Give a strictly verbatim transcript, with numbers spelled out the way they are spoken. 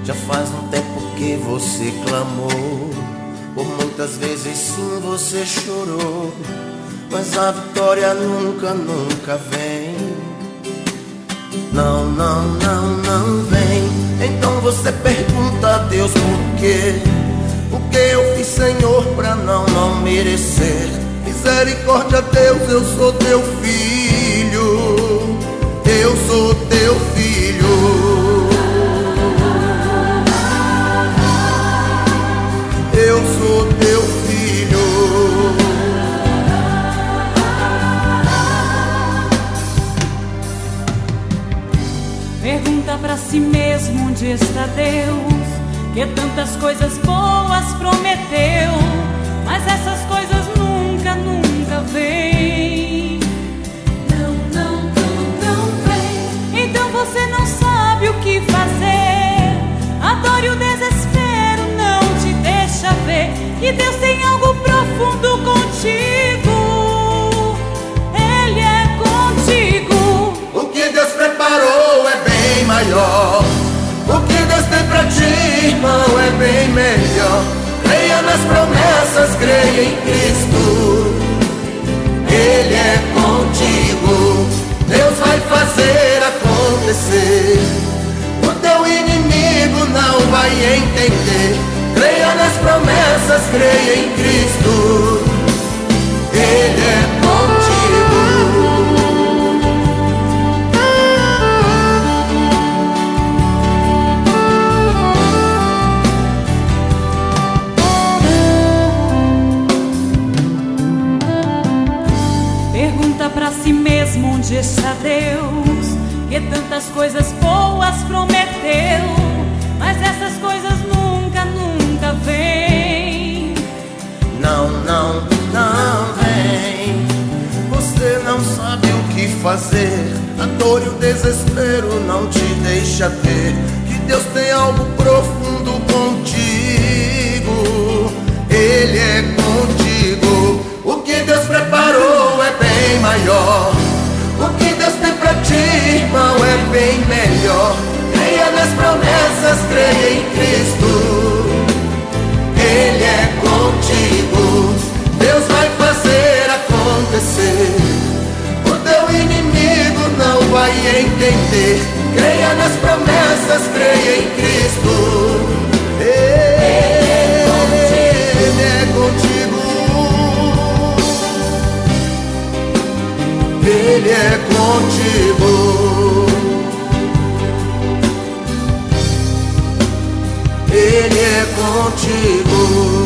Já faz um tempo que você clamou, por muitas vezes sim você chorou, mas a vitória nunca, nunca vem. Não, não, não, não vem. Então você pergunta a Deus por quê? O que eu fiz, Senhor, pra não, não merecer? Misericórdia, Deus, eu sou teu filho, eu sou teu filho. Eu sou teu filho. Pergunta pra si mesmo onde está Deus, que tantas coisas boas prometeu, mas essas coisas nunca, nunca vêm. Não, não, não, não vem. Então você não sabe o que fazer. A dor e o desespero não te deixa ver que Deus tem algo profundo contigo. Ele é contigo. O que Deus preparou é bem maior. O que Deus tem pra ti, irmão, é bem melhor. Creia nas promessas, creia em Cristo. Ele é contigo. Deus vai fazer acontecer. O teu inimigo não vai entender. Creia nas promessas, creia em Cristo. Ele é contigo. Pergunta pra si mesmo onde está Deus, que tantas coisas boas prometeu, mas essas coisas nunca, nunca vêm. Não, não, não vem. Você não sabe o que fazer. A dor e o desespero não te deixa ver que Deus tem algo profundo contigo. Ele é contigo. O que Deus preparou é bem maior. O que Deus tem pra ti, irmão, é bem melhor. Creia nas promessas, creia em Cristo. Ele é contigo. Deus vai fazer acontecer. O teu inimigo não vai entender. Creia nas promessas, creia em Cristo. Ele é contigo. Ele é contigo. Ele é contigo.